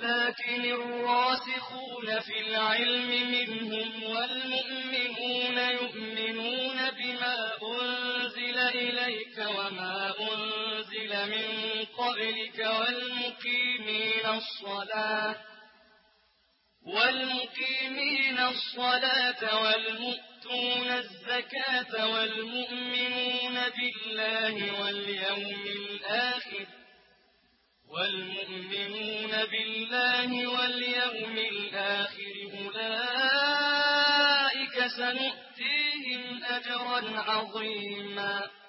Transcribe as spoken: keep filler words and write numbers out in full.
لكن الراسخون في العلم منهم والمؤمنون يؤمنون بما أنزل إليك وما أنزل من قبلك والمقيمين الصلاة والمقيمين الصلاة والمؤتون الزكاة والمؤمنون بالله واليوم الآخر والمؤمنون بالله واليوم الآخر أولئك سنؤتيهم أجرا عظيما